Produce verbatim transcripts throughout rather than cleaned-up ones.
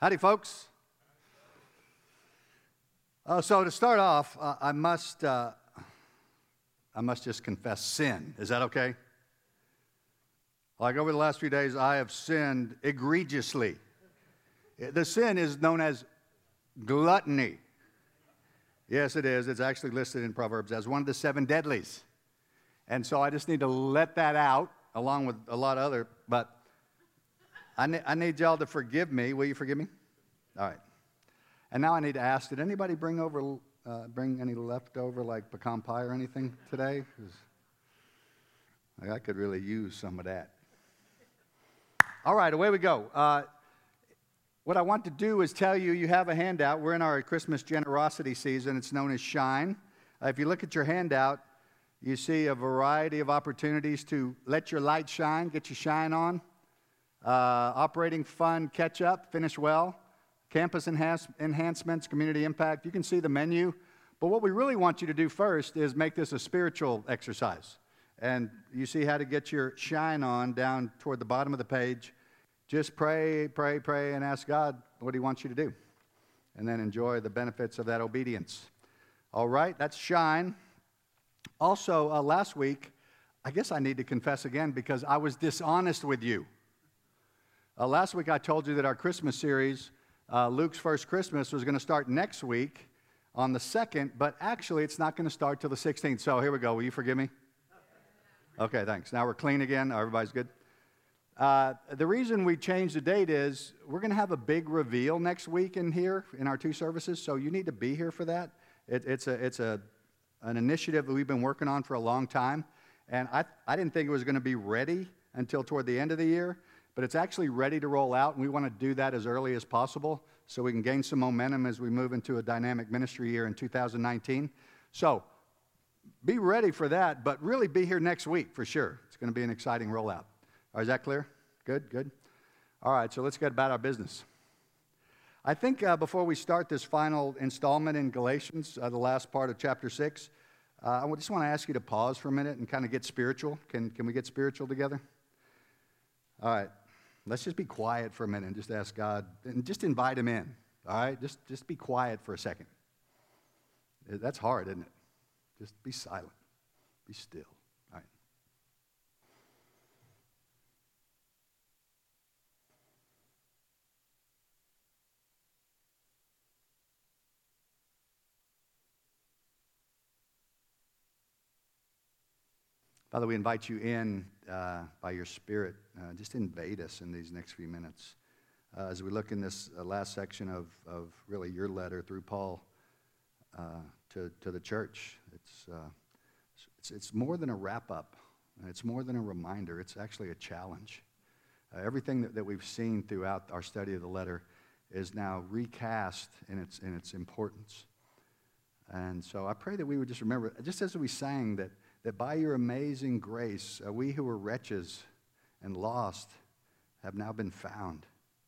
Howdy, folks. Uh, so to start off, uh, I must uh, I must just confess sin. Is that okay? Like over the last few days, I have sinned egregiously. The sin is known as gluttony. Yes, it is. It's actually listed in Proverbs as one of the seven deadlies. And so I just need to let that out, along with a lot of other, but I need, I need y'all to forgive me. Will you forgive me? All right. And now I need to ask, did anybody bring over, uh, bring any leftover, like pecan pie or anything today? 'Cause I could really use some of that. All right, away we go. Uh, what I want to do is tell you, you have a handout. We're in our Christmas generosity season. It's known as Shine. Uh, if you look at your handout, you see a variety of opportunities to let your light shine, get your shine on. Uh, operating fund, catch up, finish well, campus enhance, enhancements, community impact. You can see the menu. But what we really want you to do first is make this a spiritual exercise. And you see how to get your shine on down toward the bottom of the page. Just pray, pray, pray, and ask God what he wants you to do. And then enjoy the benefits of that obedience. All right, that's Shine. Also, uh, last week, I guess I need to confess again because I was dishonest with you. Uh, last week I told you that our Christmas series, uh, Luke's First Christmas, was going to start next week on the second, but actually it's not going to start till the sixteenth. So here we go. Will you forgive me? Okay, thanks. Now we're clean again. Everybody's good? Uh, the reason we changed the date is we're going to have a big reveal next week in here in our two services, so you need to be here for that. It, it's a, it's a, an initiative that we've been working on for a long time, and I, I didn't think it was going to be ready until toward the end of the year. But it's actually ready to roll out, and we want to do that as early as possible so we can gain some momentum as we move into a dynamic ministry year in two thousand nineteen. So be ready for that, but really be here next week for sure. It's going to be an exciting rollout. All right, is that clear? Good, good. All right, so let's get about our business. I think uh, before we start this final installment in Galatians, uh, the last part of chapter six, uh, I just want to ask you to pause for a minute and kind of get spiritual. Can, can we get spiritual together? All right. Let's just be quiet for a minute and just ask God, and just invite him in, all right? Just, just be quiet for a second. That's hard, isn't it? Just be silent. Be still, all right? Father, we invite you in uh, by your Spirit. Uh, just invade us in these next few minutes. Uh, as we look in this uh, last section of, of really your letter through Paul uh, to, to the church, it's, uh, it's, it's more than a wrap-up. It's more than a reminder. It's actually a challenge. Uh, everything that, that we've seen throughout our study of the letter is now recast in its, in its importance. And so I pray that we would just remember, just as we sang, that that by your amazing grace, uh, we who were wretches and lost have now been found.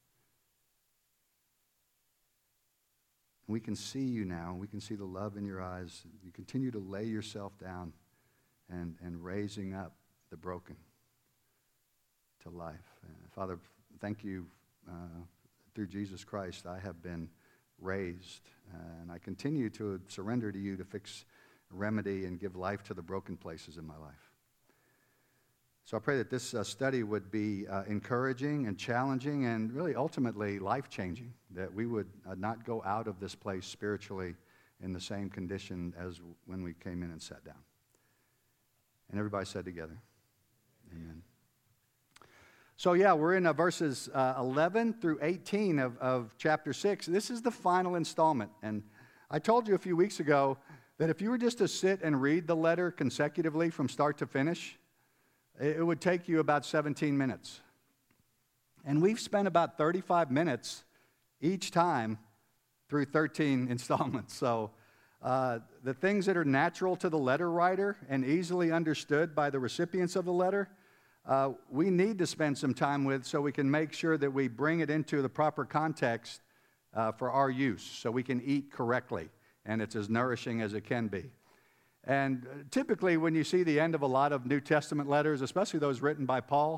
We can see you now. We can see the love in your eyes. You continue to lay yourself down and, and raising up the broken to life. Uh, Father, thank you uh, through Jesus Christ. I have been raised, uh, and I continue to surrender to you to fix remedy and give life to the broken places in my life. So I pray that this uh, study would be uh, encouraging and challenging and really ultimately life-changing, that we would uh, not go out of this place spiritually in the same condition as when we came in and sat down. And everybody said together, amen. So yeah, we're in uh, verses uh, eleven through eighteen of, of chapter six. This is the final installment. And I told you a few weeks ago that if you were just to sit and read the letter consecutively from start to finish, it would take you about seventeen minutes. And we've spent about thirty-five minutes each time through thirteen installments. So uh, the things that are natural to the letter writer and easily understood by the recipients of the letter, uh, we need to spend some time with so we can make sure that we bring it into the proper context uh, for our use so we can eat correctly and it's as nourishing as it can be. And typically when you see the end of a lot of New Testament letters, especially those written by Paul,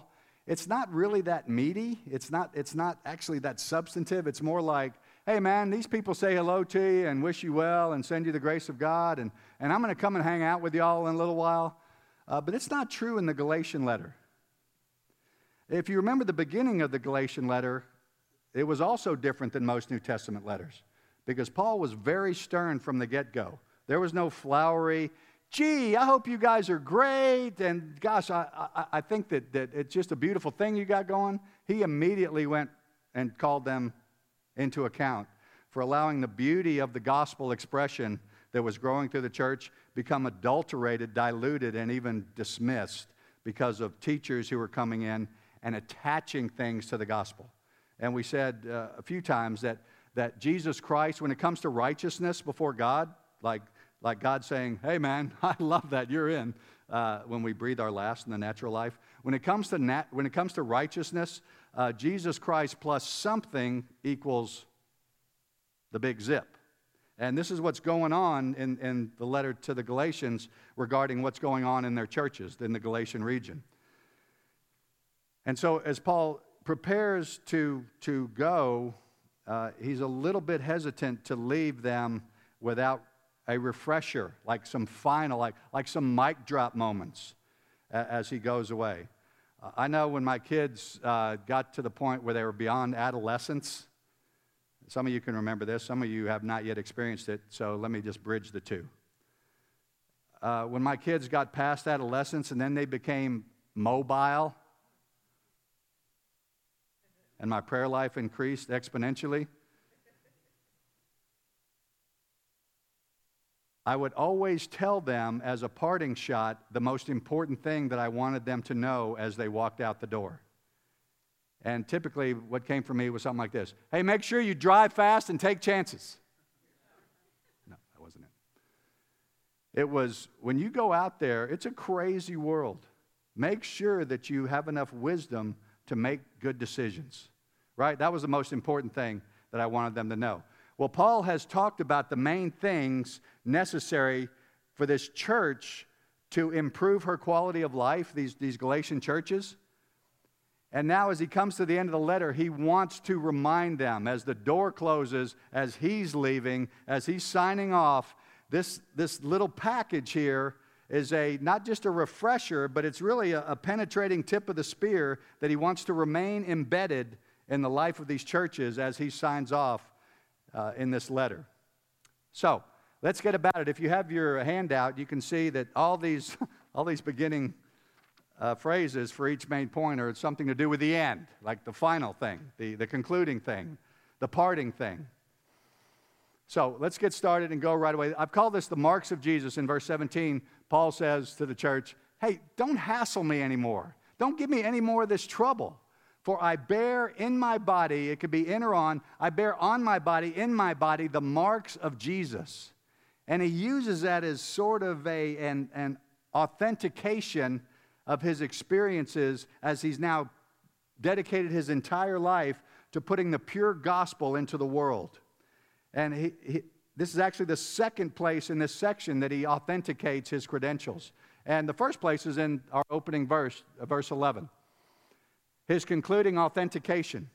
it's not really that meaty. It's not, it's not actually that substantive. It's more like, hey, man, these people say hello to you and wish you well and send you the grace of God, and, and I'm going to come and hang out with y'all in a little while. Uh, but it's not true in the Galatian letter. If you remember the beginning of the Galatian letter, it was also different than most New Testament letters because Paul was very stern from the get-go. There was no flowery, gee, I hope you guys are great, and gosh, I, I, I think that, that it's just a beautiful thing you got going. He immediately went and called them into account for allowing the beauty of the gospel expression that was growing through the church become adulterated, diluted, and even dismissed because of teachers who were coming in and attaching things to the gospel. And we said uh, a few times that, that Jesus Christ, when it comes to righteousness before God, like, like God saying, hey man, I love that, you're in, uh, when we breathe our last in the natural life. When it comes to, nat- when it comes to righteousness, uh, Jesus Christ plus something equals the big zip. And this is what's going on in, in the letter to the Galatians regarding what's going on in their churches in the Galatian region. And so as Paul prepares to, to go, uh, he's a little bit hesitant to leave them without a refresher, like some final, like, like some mic drop moments uh, as he goes away. Uh, I know when my kids uh, got to the point where they were beyond adolescence, some of you can remember this, some of you have not yet experienced it, so let me just bridge the two. Uh, when my kids got past adolescence and then they became mobile, and my prayer life increased exponentially, I would always tell them as a parting shot the most important thing that I wanted them to know as they walked out the door. And typically what came from me was something like this. Hey, make sure you drive fast and take chances. No, that wasn't it. It was, when you go out there, it's a crazy world. Make sure that you have enough wisdom to make good decisions, right? That was the most important thing that I wanted them to know. Well, Paul has talked about the main things necessary for this church to improve her quality of life, these, these Galatian churches. And now as he comes to the end of the letter, he wants to remind them as the door closes, as he's leaving, as he's signing off, this, this little package here is a not just a refresher, but it's really a, a penetrating tip of the spear that he wants to remain embedded in the life of these churches as he signs off uh, in this letter. So let's get about it. If you have your handout, you can see that all these all these beginning uh, phrases for each main point are something to do with the end, like the final thing, the, the concluding thing, the parting thing. So let's get started and go right away. I've called this the marks of Jesus. In verse seventeen, Paul says to the church, hey, don't hassle me anymore. Don't give me any more of this trouble. For I bear in my body, it could be in or on, I bear on my body, in my body, the marks of Jesus. And he uses that as sort of a, an, an authentication of his experiences as he's now dedicated his entire life to putting the pure gospel into the world. And he, he, this is actually the second place in this section that he authenticates his credentials. And the first place is in our opening verse, uh, verse eleven. His concluding authentication.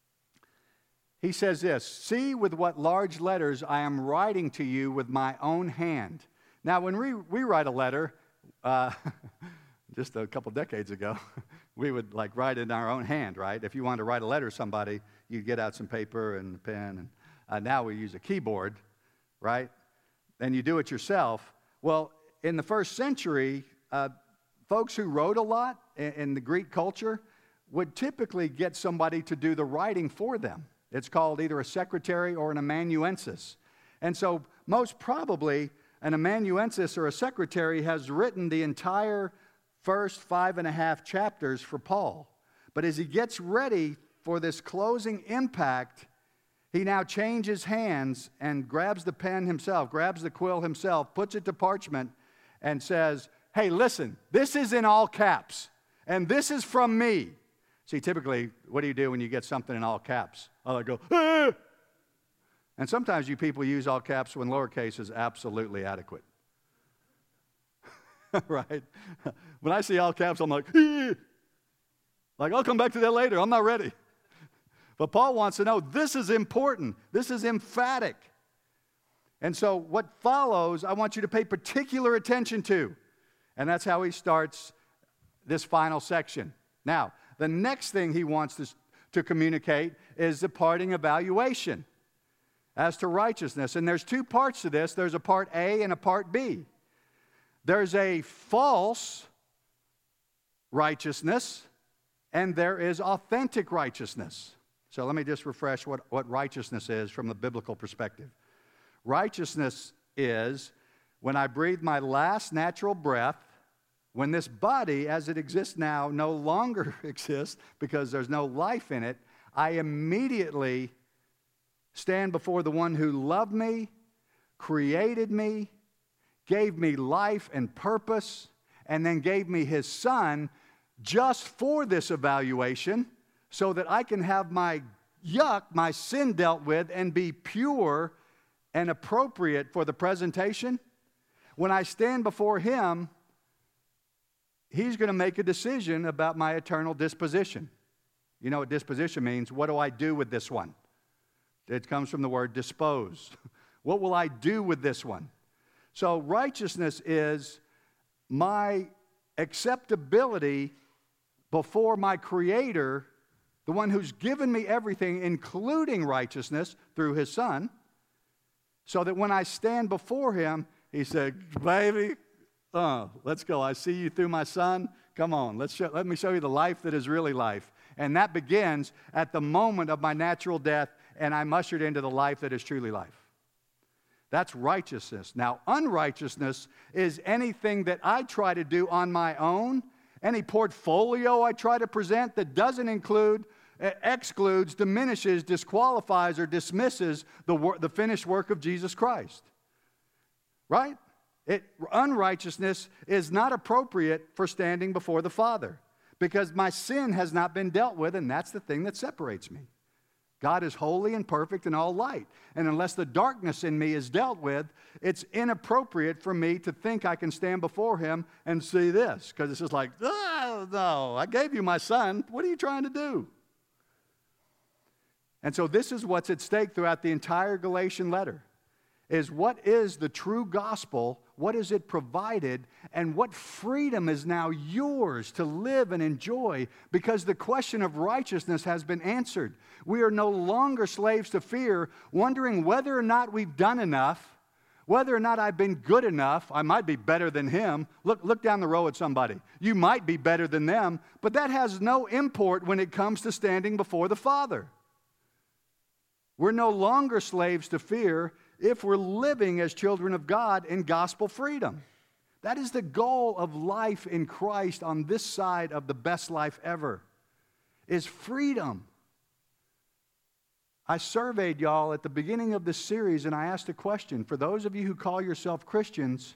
He says this, see with what large letters I am writing to you with my own hand. Now, when we, we write a letter, uh, just a couple decades ago, we would like write it in our own hand, right? If you wanted to write a letter to somebody, you'd get out some paper and a pen and Uh, now we use a keyboard, right? And you do it yourself. Well, in the first century, uh, folks who wrote a lot in, in the Greek culture would typically get somebody to do the writing for them. It's called either a secretary or an amanuensis. And so most probably an amanuensis or a secretary has written the entire first five and a half chapters for Paul. But as he gets ready for this closing impact, he now changes hands and grabs the pen himself, grabs the quill himself, puts it to parchment, and says, hey, listen, this is in all caps, and this is from me. See, typically, what do you do when you get something in all caps? I go, ah! And sometimes you people use all caps when lowercase is absolutely adequate. Right? When I see all caps, I'm like, ah! Like, I'll come back to that later. I'm not ready. But Paul wants to know, this is important. This is emphatic. And so what follows, I want you to pay particular attention to. And that's how he starts this final section. Now, the next thing he wants to, to communicate is the parting evaluation as to righteousness. And there's two parts to this. There's a part A and a part B. There's a false righteousness, and there is authentic righteousness. So let me just refresh what, what righteousness is from the biblical perspective. Righteousness is when I breathe my last natural breath, when this body as it exists now no longer exists because there's no life in it, I immediately stand before the one who loved me, created me, gave me life and purpose, and then gave me his son just for this evaluation so that I can have my yuck, my sin dealt with and be pure and appropriate for the presentation. When I stand before him, he's going to make a decision about my eternal disposition. You know what disposition means? What do I do with this one? It comes from the word dispose. What will I do with this one? So righteousness is my acceptability before my Creator, the one who's given me everything, including righteousness through his Son, so that when I stand before him, he said, baby, uh, let's go. I see you through my Son. Come on, let's show, let me show you the life that is really life. And that begins at the moment of my natural death, and I'm ushered into the life that is truly life. That's righteousness. Now, unrighteousness is anything that I try to do on my own, any portfolio I try to present that doesn't include, excludes, diminishes, disqualifies, or dismisses the, wor- the finished work of Jesus Christ. Right? It, unrighteousness is not appropriate for standing before the Father because my sin has not been dealt with, and that's the thing that separates me. God is holy and perfect and all light. And unless the darkness in me is dealt with, it's inappropriate for me to think I can stand before him and see this. Because it's just like, oh, no, I gave you my son. What are you trying to do? And so this is what's at stake throughout the entire Galatian letter, is what is the true gospel, what is it provided, and what freedom is now yours to live and enjoy, because the question of righteousness has been answered. We are no longer slaves to fear, wondering whether or not we've done enough, whether or not I've been good enough. I might be better than him. Look, look down the row at somebody. You might be better than them, but that has no import when it comes to standing before the Father. We're no longer slaves to fear if we're living as children of God in gospel freedom. That is the goal of life in Christ on this side of the best life ever, is freedom. I surveyed y'all at the beginning of this series, and I asked a question. For those of you who call yourself Christians,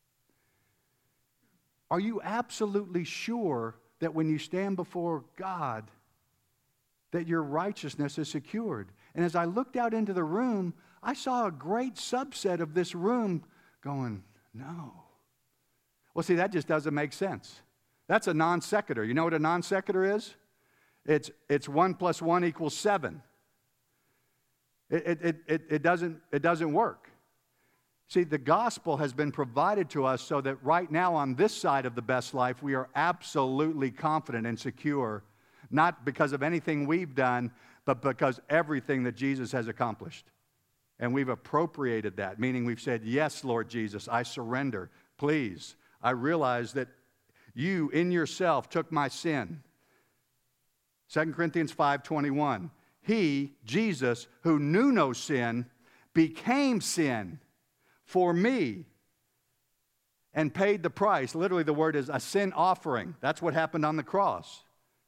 are you absolutely sure that when you stand before God, that your righteousness is secured? And as I looked out into the room, I saw a great subset of this room going, no. Well, see, that just doesn't make sense. That's a non sequitur. You know what a non sequitur is? It's, it's one plus one equals seven. It, it, it, it, doesn't, it doesn't work. See, the gospel has been provided to us so that right now on this side of the best life, we are absolutely confident and secure, not because of anything we've done, but because everything that Jesus has accomplished. And we've appropriated that, meaning we've said, yes, Lord Jesus, I surrender. Please, I realize that you in yourself took my sin. Second Corinthians five twenty-one. He, Jesus, who knew no sin, became sin for me and paid the price. Literally, the word is a sin offering. That's what happened on the cross.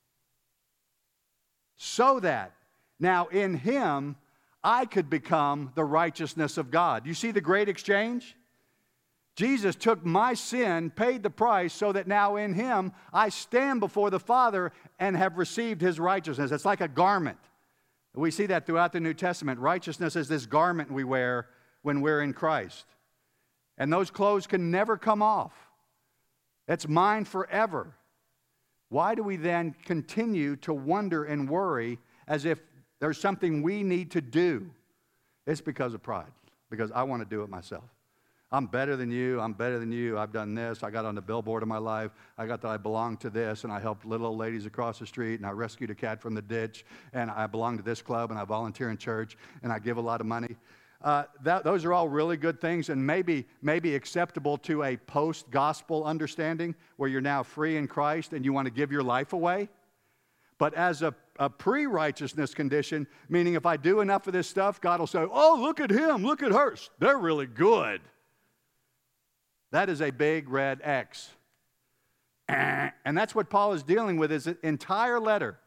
So that now in him, I could become the righteousness of God. You see the great exchange? Jesus took my sin, paid the price, so that now in him I stand before the Father and have received his righteousness. It's like a garment. We see that throughout the New Testament. Righteousness is this garment we wear when we're in Christ. And those clothes can never come off. It's mine forever. why do we then continue to wonder and worry as if there's something we need to do? It's because of pride, because I want to do it myself. I'm better than you. I'm better than you. I've done this. I got on the billboard of my life. I got that I belong to this, and I helped little old ladies across the street, and I rescued a cat from the ditch, and I belong to this club, and I volunteer in church, and I give a lot of money. Uh, that, those are all really good things and maybe, maybe acceptable to a post-gospel understanding where you're now free in Christ and you want to give your life away. But as a, a pre-righteousness condition, meaning if I do enough of this stuff, God will say, oh, look at him, look at her. They're really good. That is a big red X. And that's what Paul is dealing with his entire letter.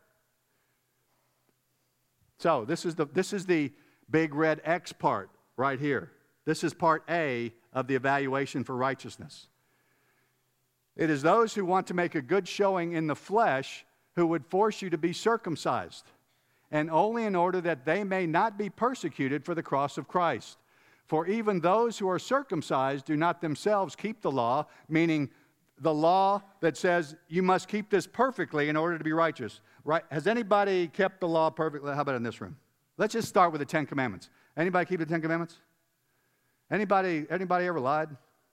So this is the, this is the big red X part right here. This is part A of the evaluation for righteousness. It is those who want to make a good showing in the flesh who would force you to be circumcised, and only in order that they may not be persecuted for the cross of Christ. For even those who are circumcised do not themselves keep the law, meaning the law that says you must keep this perfectly in order to be righteous. Right? Has anybody kept the law perfectly? How about in this room? Let's just start with the Ten Commandments. Anybody keep the Ten Commandments? Anybody, anybody ever lied?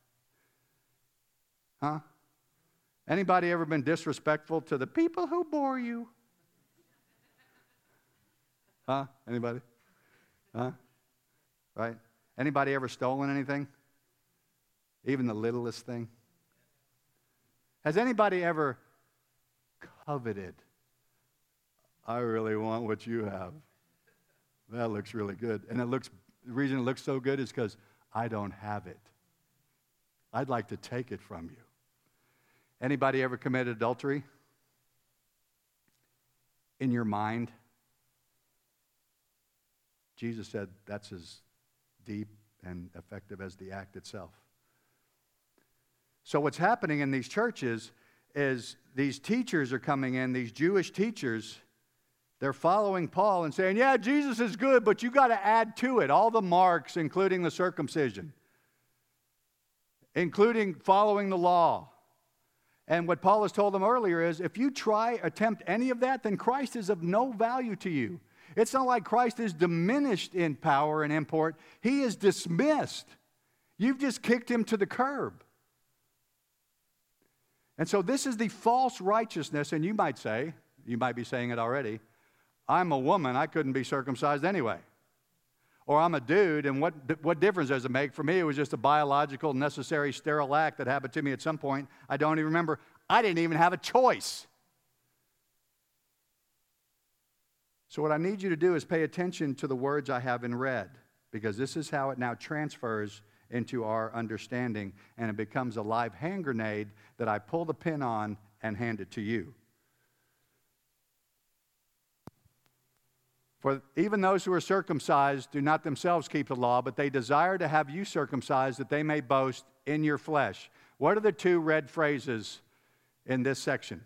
Huh? Anybody ever been disrespectful to the people who bore you? Huh? Anybody? Huh? Right? Anybody ever stolen anything? Even the littlest thing? Has anybody ever coveted? I really want what you have. That looks really good. And it looks, the reason it looks so good is because I don't have it. I'd like to take it from you. Anybody ever committed adultery? In your mind? Jesus said that's as deep and effective as the act itself. So what's happening in these churches is these teachers are coming in, these Jewish teachers. They're following Paul and saying, yeah, Jesus is good, but you got to add to it all the marks, including the circumcision, including following the law. And what Paul has told them earlier is, if you try, attempt any of that, then Christ is of no value to you. It's not like Christ is diminished in power and import. He is dismissed. You've just kicked him to the curb. And so this is the false righteousness, and you might say, you might be saying it already, I'm a woman, I couldn't be circumcised anyway. Or I'm a dude, and what, what difference does it make? For me, it was just a biological, necessary, sterile act that happened to me at some point. I don't even remember. I didn't even have a choice. So what I need you to do is pay attention to the words I have in red, because this is how it now transfers into our understanding, and it becomes a live hand grenade that I pull the pin on and hand it to you. For even those who are circumcised do not themselves keep the law, but they desire to have you circumcised, that they may boast in your flesh. What are the two red phrases in this section?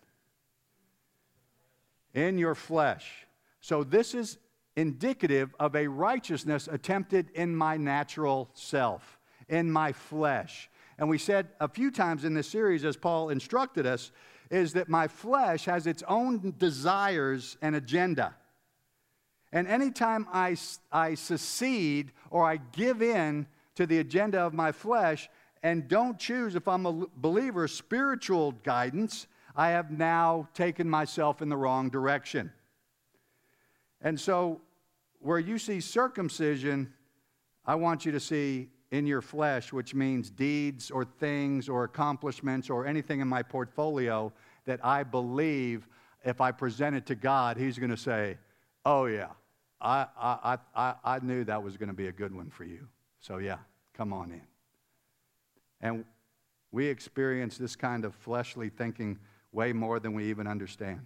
In your flesh. So this is indicative of a righteousness attempted in my natural self, in my flesh. And we said a few times in this series, as Paul instructed us, is that my flesh has its own desires and agenda. And anytime I, I secede or I give in to the agenda of my flesh and don't choose, if I'm a believer, spiritual guidance, I have now taken myself in the wrong direction. And so where you see circumcision, I want you to see in your flesh, which means deeds or things or accomplishments or anything in my portfolio that I believe if I present it to God, he's going to say, oh yeah, I, I, I, I knew that was going to be a good one for you. So yeah, come on in. And we experience this kind of fleshly thinking way more than we even understand.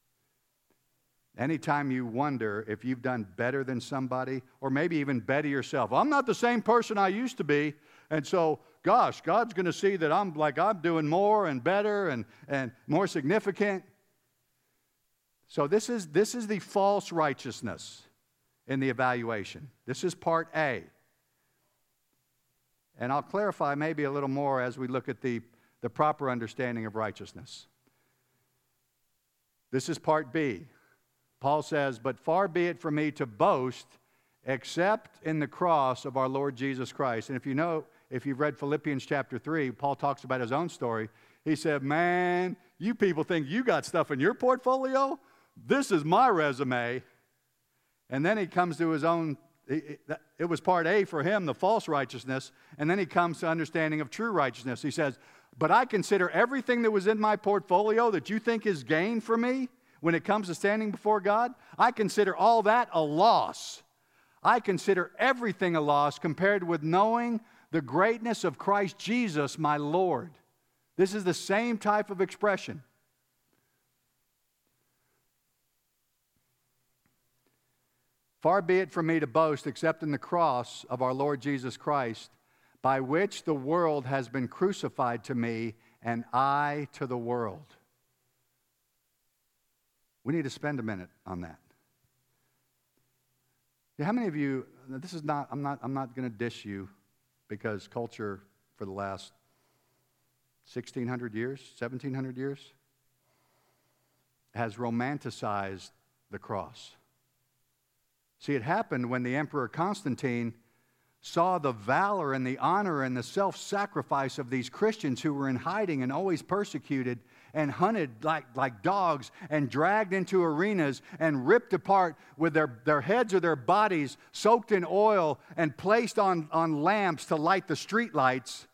Anytime you wonder if you've done better than somebody, or maybe even better yourself. I'm not the same person I used to be, and so, gosh, God's going to see that I'm like I'm doing more and better and, and more significant. So this is, this is the false righteousness in the evaluation. This is part A. And I'll clarify maybe a little more as we look at the, the proper understanding of righteousness. This is part B. Paul says, but far be it from me to boast except in the cross of our Lord Jesus Christ. And if you know, if you've read Philippians chapter three, Paul talks about his own story. He said, man, you people think you got stuff in your portfolio? This is my resume. And then he comes to his own, it was part A for him, the false righteousness. And then he comes to understanding of true righteousness. He says, but I consider everything that was in my portfolio that you think is gain for me when it comes to standing before God, I consider all that a loss. I consider everything a loss compared with knowing the greatness of Christ Jesus, my Lord. This is the same type of expression. Far be it from me to boast except in the cross of our Lord Jesus Christ, by which the world has been crucified to me and I to the world. We need to spend a minute on that. Yeah, how many of you, this is not, I'm not, I'm not going to dish you because culture for the last sixteen hundred years, seventeen hundred years has romanticized the cross. See, it happened when the Emperor Constantine saw the valor and the honor and the self-sacrifice of these Christians who were in hiding and always persecuted and hunted like, like dogs and dragged into arenas and ripped apart with their, their heads or their bodies soaked in oil and placed on, on lamps to light the street lights.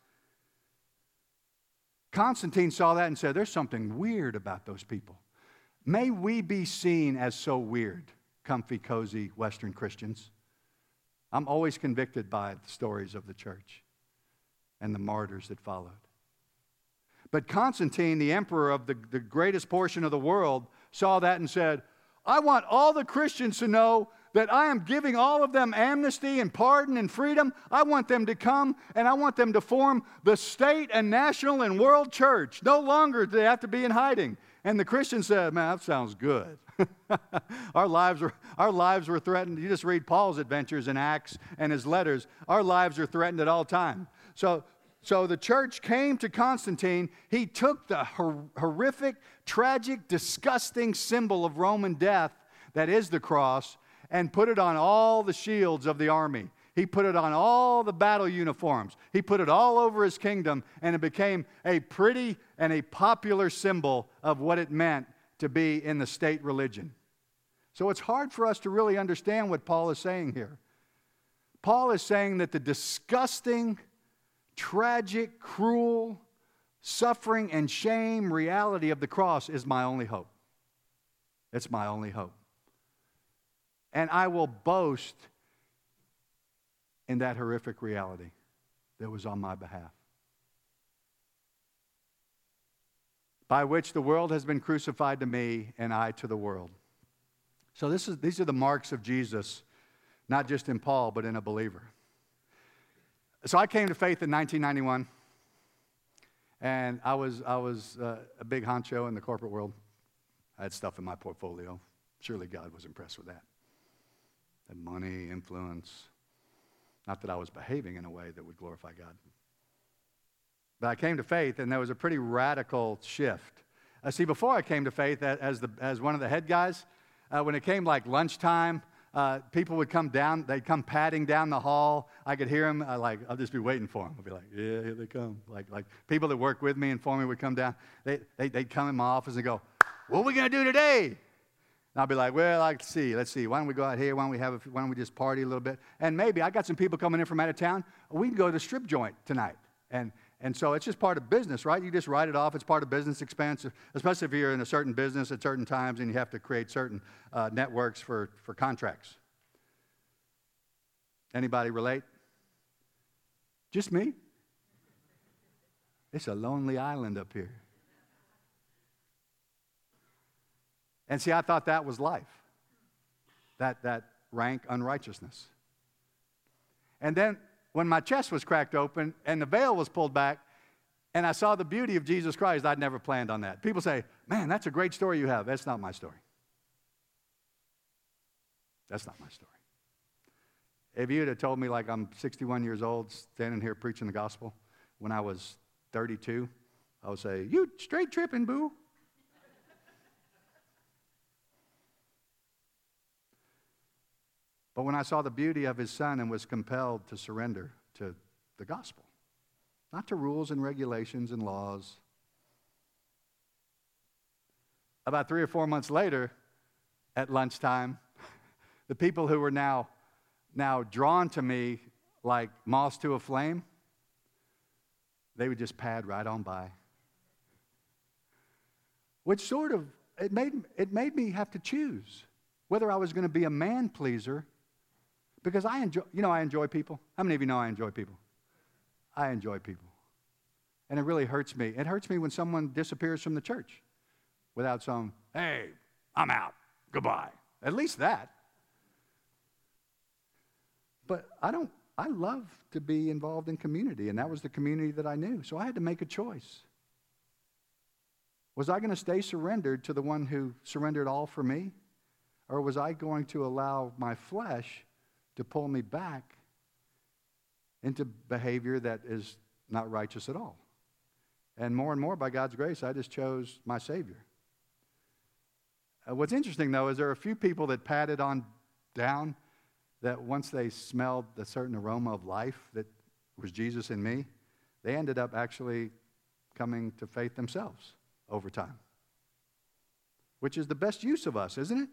Constantine saw that and said, there's something weird about those people. May we be seen as so weird, comfy, cozy Western Christians. I'm always convicted by the stories of the church and the martyrs that followed. But Constantine, the emperor of the, the greatest portion of the world, saw that and said, I want all the Christians to know that I am giving all of them amnesty and pardon and freedom. I want them to come and I want them to form the state and national and world church. No longer do they have to be in hiding. And the Christians said, man, that sounds good. our lives were our lives were threatened. You just read Paul's adventures in Acts and his letters. Our lives are threatened at all time. So, so the church came to Constantine. He took the hor- horrific, tragic, disgusting symbol of Roman death, that is the cross, and put it on all the shields of the army. He put it on all the battle uniforms. He put it all over his kingdom, and it became a pretty and a popular symbol of what it meant to be in the state religion. So it's hard for us to really understand what Paul is saying here. Paul is saying that the disgusting, tragic, cruel, suffering and shame reality of the cross is my only hope. It's my only hope. And I will boast in that horrific reality that was on my behalf. By which the world has been crucified to me and I to the world. So this is, these are the marks of Jesus, not just in Paul, but in a believer. So I came to faith in nineteen ninety-one, and I was, I was uh, a big honcho in the corporate world. I had stuff in my portfolio. Surely God was impressed with that. I had money, influence. Not that I was behaving in a way that would glorify God. But I came to faith, and there was a pretty radical shift. Uh, see, before I came to faith as, the, as one of the head guys, uh, when it came like lunchtime, uh, people would come down, they'd come padding down the hall. I could hear them, uh, like, I'll just be waiting for them. I'd be like, yeah, here they come. Like, like people that work with me and for me would come down. They, they, they'd come in my office and go, what are we going to do today? And I'll be like, well, let's see, let's see. Why don't we go out here? Why don't we have? A, why don't we just party a little bit? And maybe I got some people coming in from out of town. We can go to the strip joint tonight. And and so it's just part of business, right? You just write it off. It's part of business expense, especially if you're in a certain business at certain times and you have to create certain uh, networks for, for contracts. Anybody relate? Just me? It's a lonely island up here. And see, I thought that was life, that, that rank unrighteousness. And then when my chest was cracked open and the veil was pulled back and I saw the beauty of Jesus Christ, I'd never planned on that. People say, man, that's a great story you have. That's not my story. That's not my story. If you had told me like I'm sixty-one years old standing here preaching the gospel when I was thirty-two, I would say, you straight tripping, boo. But when I saw the beauty of his son and was compelled to surrender to the gospel, not to rules and regulations and laws. About three or four months later, at lunchtime, the people who were now, now drawn to me like moths to a flame, they would just pad right on by. Which sort of, it made, it made me have to choose whether I was going to be a man pleaser, because I enjoy, you know, I enjoy people. How many of you know I enjoy people? I enjoy people. And it really hurts me. It hurts me when someone disappears from the church without some, hey, I'm out, goodbye. At least that. But I don't, I love to be involved in community, and that was the community that I knew. So I had to make a choice. Was I going to stay surrendered to the one who surrendered all for me? Or was I going to allow my flesh to pull me back into behavior that is not righteous at all? And more and more, by God's grace, I just chose my Savior. Uh, what's interesting, though, is there are a few people that patted on down that once they smelled the certain aroma of life that was Jesus in me, they ended up actually coming to faith themselves over time, which is the best use of us, isn't it?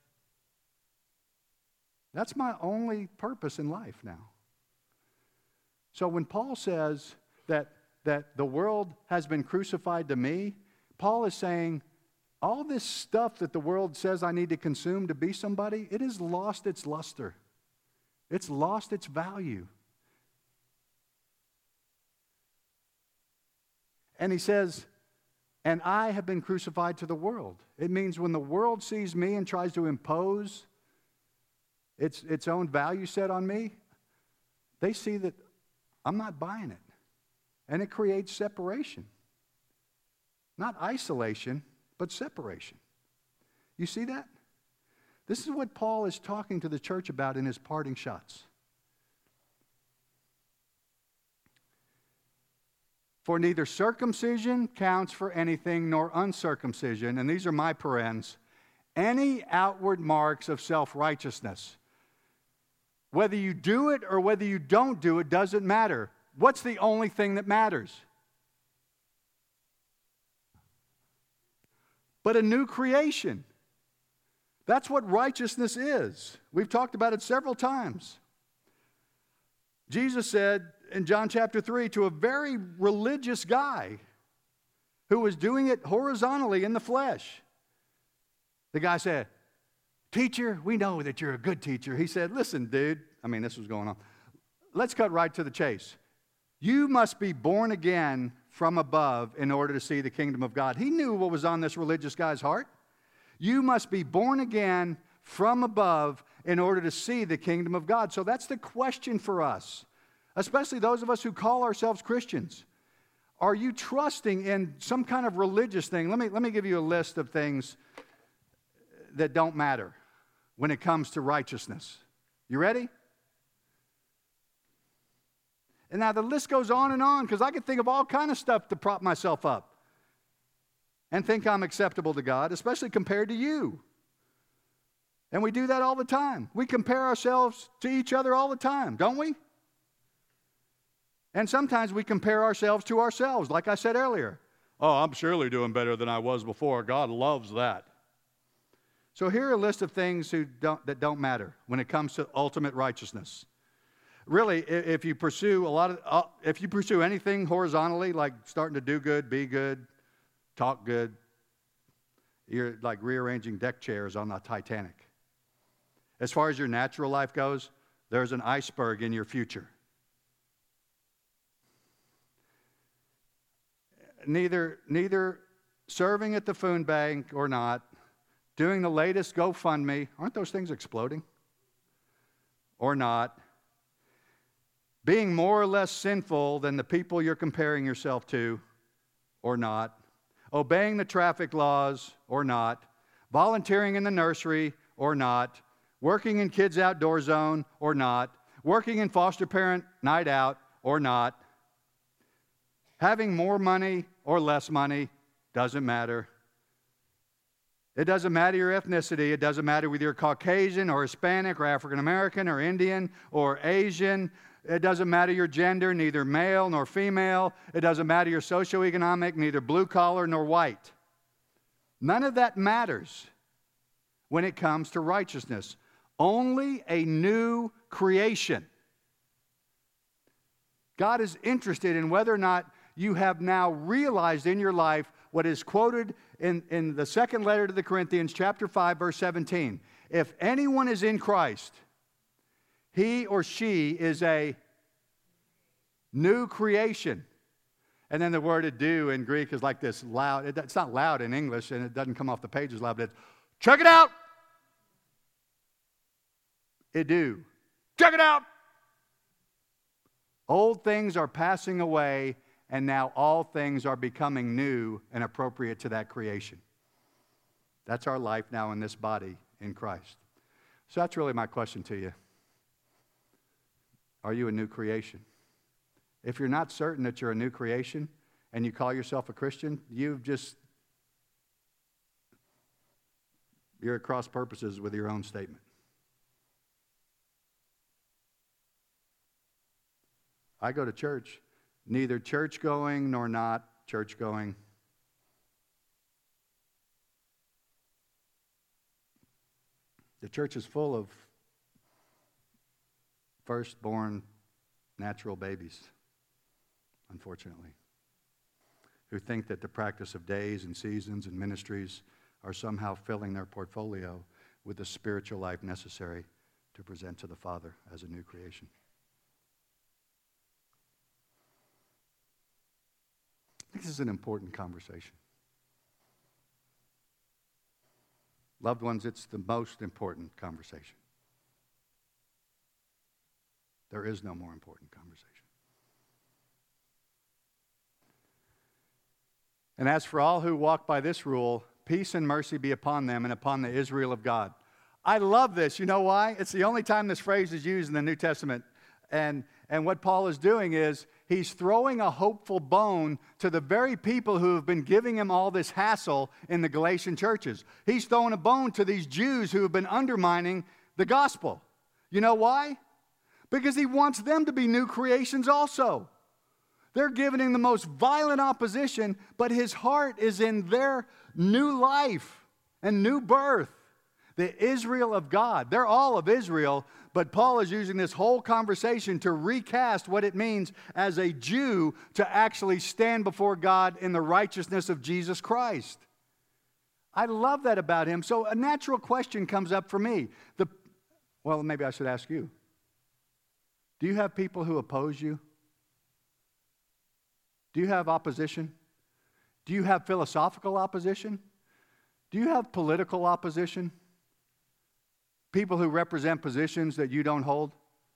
That's my only purpose in life now. So when Paul says that, that the world has been crucified to me, Paul is saying all this stuff that the world says I need to consume to be somebody, it has lost its luster. It's lost its value. And he says, and I have been crucified to the world. It means when the world sees me and tries to impose its, its own value set on me, they see that I'm not buying it. And it creates separation. Not isolation, but separation. You see that? This is what Paul is talking to the church about in his parting shots. For neither circumcision counts for anything, nor uncircumcision, and these are my parens, any outward marks of self-righteousness. Whether you do it or whether you don't do it doesn't matter. What's the only thing that matters? But a new creation. That's what righteousness is. We've talked about it several times. Jesus said in John chapter three to a very religious guy who was doing it horizontally in the flesh. The guy said, "Teacher, we know that you're a good teacher." He said, "Listen, dude," I mean, this was going on. Let's cut right to the chase. You must be born again from above in order to see the kingdom of God. He knew what was on this religious guy's heart. You must be born again from above in order to see the kingdom of God. So that's the question for us, especially those of us who call ourselves Christians. Are you trusting in some kind of religious thing? Let me, let me give you a list of things that don't matter when it comes to righteousness. You ready? And now the list goes on and on because I can think of all kind of stuff to prop myself up and think I'm acceptable to God, especially compared to you. And we do that all the time. We compare ourselves to each other all the time, don't we? And sometimes we compare ourselves to ourselves, like I said earlier. Oh, I'm surely doing better than I was before. God loves that. So here are a list of things who don't, that don't matter when it comes to ultimate righteousness. Really, if you pursue a lot of, uh, if you pursue anything horizontally, like starting to do good, be good, talk good, you're like rearranging deck chairs on the Titanic. As far as your natural life goes, there's an iceberg in your future. Neither, neither serving at the food bank or not, doing the latest GoFundMe, aren't those things exploding? Or not. Being more or less sinful than the people you're comparing yourself to, or not. Obeying the traffic laws, or not. Volunteering in the nursery, or not. Working in kids' outdoor zone, or not. Working in foster parent night out, or not. Having more money or less money, doesn't matter. It doesn't matter your ethnicity. It doesn't matter whether you're Caucasian or Hispanic or African American or Indian or Asian. It doesn't matter your gender, neither male nor female. It doesn't matter your socioeconomic, neither blue collar nor white. None of that matters when it comes to righteousness. Only a new creation. God is interested in whether or not you have now realized in your life what is quoted in, in the second letter to the Corinthians, chapter five, verse seventeen. If anyone is in Christ, he or she is a new creation. And then the word "ado" in Greek is like this loud. It, it's not loud in English, and it doesn't come off the pages loud, but it's, check it out. "Ado." Check it out. Old things are passing away, and now all things are becoming new and appropriate to that creation. That's our life now in this body in Christ. So that's really my question to you. Are you a new creation? If you're not certain that you're a new creation and you call yourself a Christian, you've just, you're at cross purposes with your own statement. I go to church, neither church going nor not church going. The church is full of firstborn natural babies, unfortunately, who think that the practice of days and seasons and ministries are somehow filling their portfolio with the spiritual life necessary to present to the Father as a new creation. I think this is an important conversation. Loved ones, it's the most important conversation. There is no more important conversation. And as for all who walk by this rule, peace and mercy be upon them and upon the Israel of God. I love this. You know why? It's the only time this phrase is used in the New Testament. And, and what Paul is doing is he's throwing a hopeful bone to the very people who have been giving him all this hassle in the Galatian churches. He's throwing a bone to these Jews who have been undermining the gospel. You know why? Because he wants them to be new creations also. They're giving him the most violent opposition, but his heart is in their new life and new birth. The Israel of God. They're all of Israel, but Paul is using this whole conversation to recast what it means as a Jew to actually stand before God in the righteousness of Jesus Christ. I love that about him. So a natural question comes up for me. The, well, maybe I should ask you. Do you have people who oppose you? Do you have opposition? Do you have philosophical opposition? Do you have political opposition? People who represent positions that you don't hold?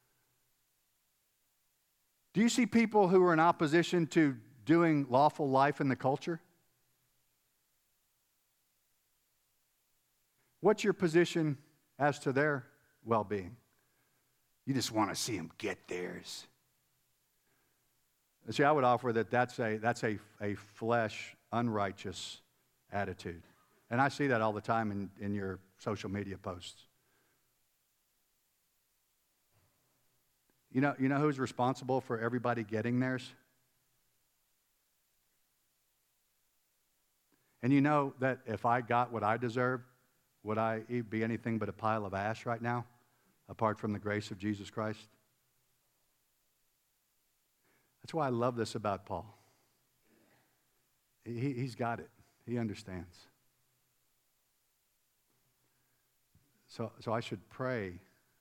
Do you see people who are in opposition to doing lawful life in the culture? What's your position as to their well-being? You just want to see them get theirs. See, I would offer that that's a, that's a, a flesh, unrighteous attitude. And I see that all the time in, in your social media posts. You know, you know who's responsible for everybody getting theirs? And you know that if I got what I deserved, would I be anything but a pile of ash right now, apart from the grace of Jesus Christ? That's why I love this about Paul. He, he's got it. He understands. So, so I should pray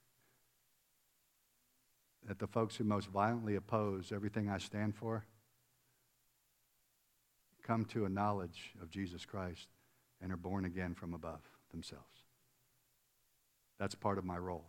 that the folks who most violently oppose everything I stand for come to a knowledge of Jesus Christ and are born again from above themselves. That's part of my role.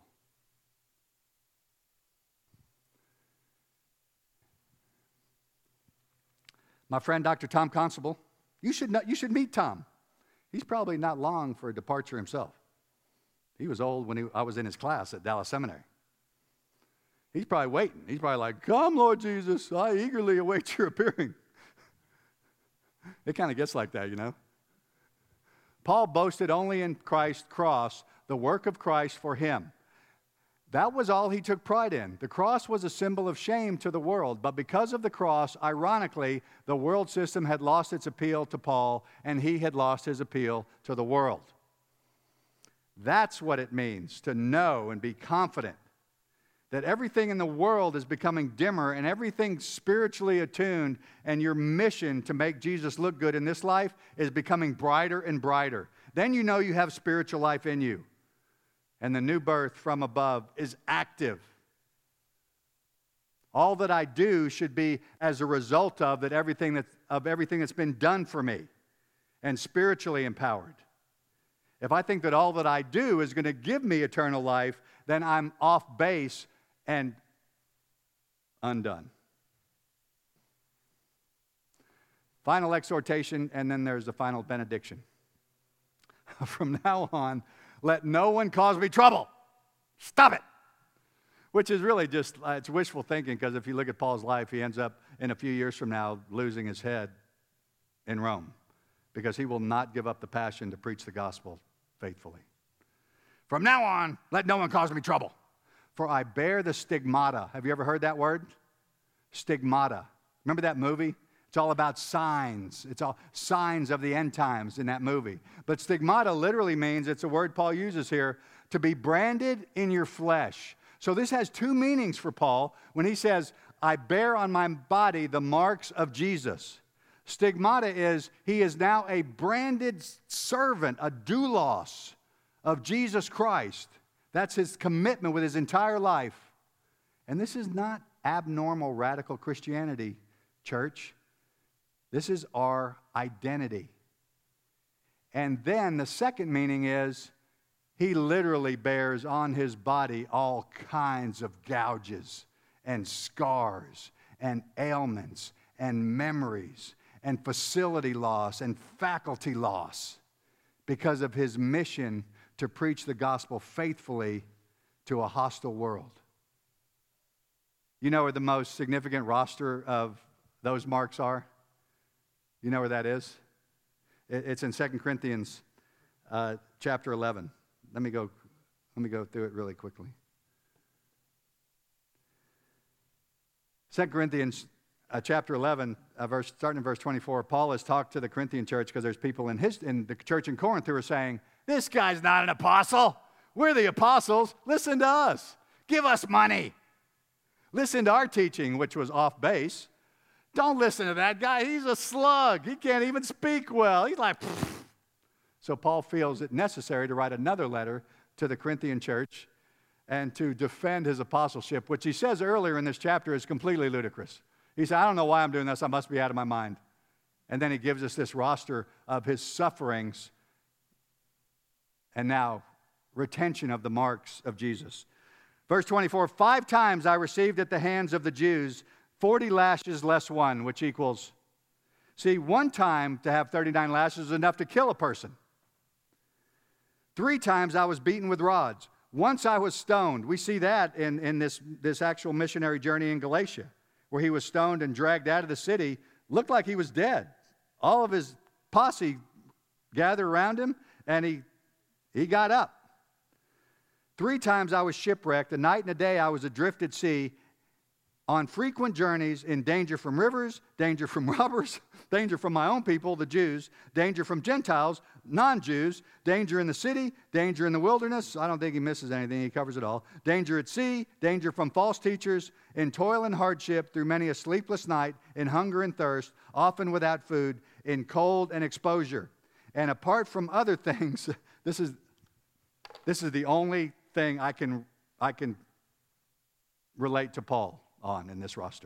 My friend, Doctor Tom Constable, you should, know, you should meet Tom. He's probably not long for a departure himself. He was old when he, I was in his class at Dallas Seminary. He's probably waiting. He's probably like, come, Lord Jesus, I eagerly await your appearing. It kind of gets like that, you know. Paul boasted only in Christ's cross, the work of Christ for him. That was all he took pride in. The cross was a symbol of shame to the world, but because of the cross, ironically, the world system had lost its appeal to Paul, and he had lost his appeal to the world. That's what it means to know and be confident that everything in the world is becoming dimmer and everything spiritually attuned, and your mission to make Jesus look good in this life is becoming brighter and brighter. Then you know you have spiritual life in you, and the new birth from above is active. All that I do should be as a result of that everything that's, of everything that's been done for me and spiritually empowered. If I think that all that I do is going to give me eternal life, then I'm off base and undone. Final exhortation, and then there's the final benediction. From now on, let no one cause me trouble. Stop it. Which is really just, uh, it's wishful thinking, because if you look at Paul's life, he ends up in a few years from now losing his head in Rome, because he will not give up the passion to preach the gospel faithfully. From now on, let no one cause me trouble, for I bear the stigmata. Have you ever heard that word? Stigmata. Remember that movie? It's all about signs. It's all signs of the end times in that movie. But stigmata literally means, it's a word Paul uses here, to be branded in your flesh. So this has two meanings for Paul when he says, I bear on my body the marks of Jesus. Stigmata is, he is now a branded servant, a doulos of Jesus Christ. That's his commitment with his entire life. And this is not abnormal radical Christianity, church. This is our identity. And then the second meaning is, he literally bears on his body all kinds of gouges and scars and ailments and memories and facility loss and faculty loss because of his mission to preach the gospel faithfully to a hostile world. You know where the most significant roster of those marks are? You know where that is? It's in Second Corinthians uh, chapter eleven. Let me go, let me go through it really quickly. Second Corinthians uh, chapter eleven, uh, verse, starting in verse twenty-four, Paul has talked to the Corinthian church because there's people in, his, in the church in Corinth who are saying, this guy's not an apostle. We're the apostles. Listen to us. Give us money. Listen to our teaching, which was off base. Don't listen to that guy. He's a slug. He can't even speak well. He's like, pfft. So Paul feels it necessary to write another letter to the Corinthian church and to defend his apostleship, which he says earlier in this chapter is completely ludicrous. He said, I don't know why I'm doing this. I must be out of my mind. And then he gives us this roster of his sufferings and now retention of the marks of Jesus. Verse twenty-four, five times I received at the hands of the Jews forty lashes less one, which equals, see, one time to have thirty-nine lashes is enough to kill a person. Three times I was beaten with rods. Once I was stoned. We see that in, in this, this actual missionary journey in Galatia, where he was stoned and dragged out of the city. Looked like he was dead. All of his posse gathered around him, and he, he got up. Three times I was shipwrecked. A night and a day I was adrift at sea, on frequent journeys, in danger from rivers, danger from robbers, danger from my own people, the Jews, danger from Gentiles, non-Jews, danger in the city, danger in the wilderness. I don't think he misses anything. He covers it all. Danger at sea, danger from false teachers, in toil and hardship, through many a sleepless night, in hunger and thirst, often without food, in cold and exposure. And apart from other things, this is, this is the only thing I can, I can relate to Paul on in this roster.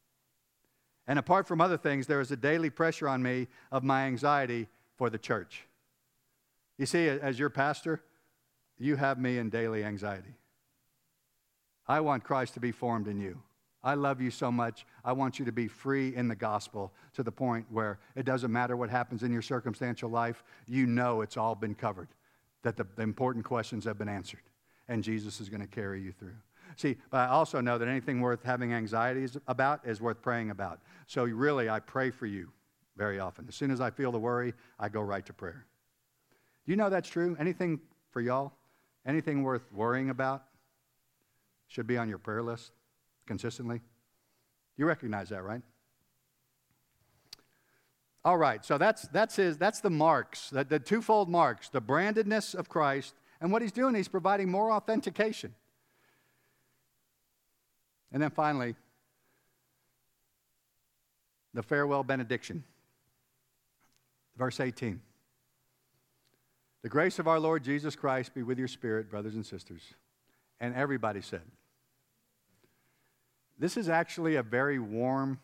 And apart from other things, there is a daily pressure on me of my anxiety for the church. You see, as your pastor, you have me in daily anxiety. I want Christ to be formed in you. I love you so much. I want you to be free in the gospel to the point where it doesn't matter what happens in your circumstantial life. You know it's all been covered, that the, the important questions have been answered, and Jesus is going to carry you through. See, but I also know that anything worth having anxieties about is worth praying about. So really, I pray for you very often. As soon as I feel the worry, I go right to prayer. Do you know that's true? Anything for y'all? Anything worth worrying about should be on your prayer list consistently? You recognize that, right? All right, so that's that's his that's the marks, the, the twofold marks, the brandedness of Christ, and what he's doing, he's providing more authentication. And then finally, the farewell benediction. Verse eighteen. The grace of our Lord Jesus Christ be with your spirit, brothers and sisters. And everybody said. This is actually a very warm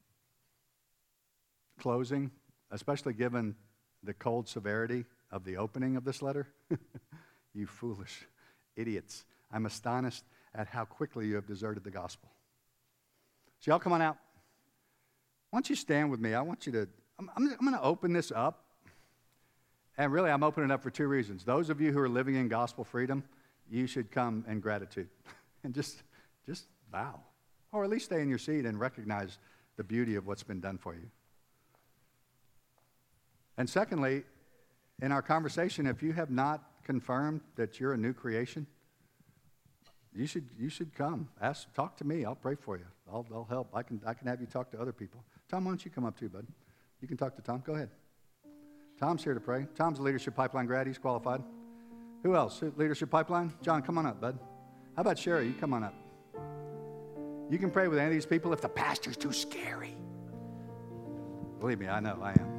closing, especially given the cold severity of the opening of this letter. You foolish idiots. I'm astonished at how quickly you have deserted the gospel. So y'all come on out. Why don't you stand with me? I want you to, I'm, I'm, I'm going to open this up. And really, I'm opening it up for two reasons. Those of you who are living in gospel freedom, you should come in gratitude and just, just bow. Or at least stay in your seat and recognize the beauty of what's been done for you. And secondly, in our conversation, if you have not confirmed that you're a new creation, you should you should come. Ask, talk to me. I'll pray for you. I'll, I'll help. I can I can have you talk to other people. Tom, why don't you come up too, bud? You can talk to Tom. Go ahead. Tom's here to pray. Tom's a Leadership Pipeline grad. He's qualified. Who else? Leadership Pipeline? John, come on up, bud. How about Sherry? You come on up. You can pray with any of these people if the pastor's too scary. Believe me, I know, I am.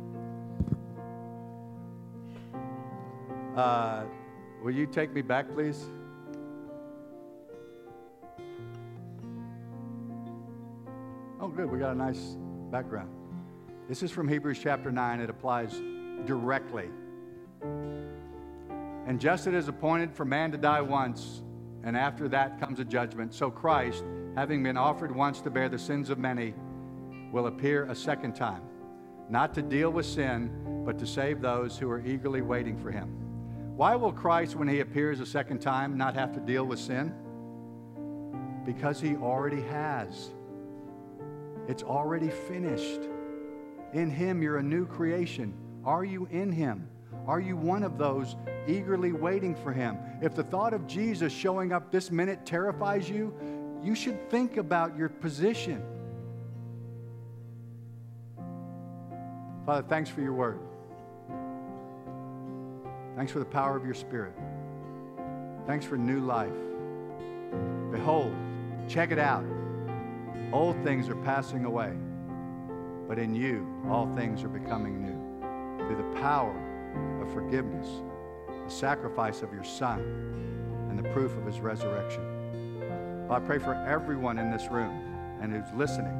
Uh, will you take me back, please? Oh, good. We got a nice background. This is from Hebrews chapter nine. It applies directly. And just as it is appointed for man to die once, and after that comes a judgment, so Christ, having been offered once to bear the sins of many, will appear a second time, not to deal with sin, but to save those who are eagerly waiting for him. Why will Christ, when he appears a second time, not have to deal with sin? Because he already has. It's already finished. In him, you're a new creation. Are you in him? Are you one of those eagerly waiting for him? If the thought of Jesus showing up this minute terrifies you, you should think about your position. Father, thanks for your word. Thanks for the power of your Spirit. Thanks for new life. Behold, check it out. Old things are passing away, but in you, all things are becoming new. Through the power of forgiveness, the sacrifice of your Son, and the proof of his resurrection. Well, I pray for everyone in this room and who's listening,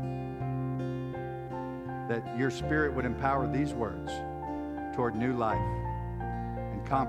that your Spirit would empower these words toward new life and confidence.